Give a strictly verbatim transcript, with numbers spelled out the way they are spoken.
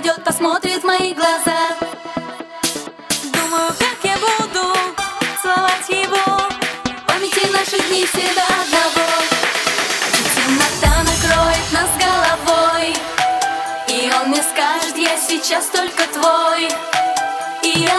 подойдет, посмотрит в мои глаза. Думаю, как я буду целовать его, в памяти наших дней всегда одного. Темнота накроет нас головой, и он мне скажет: я сейчас только твой. И я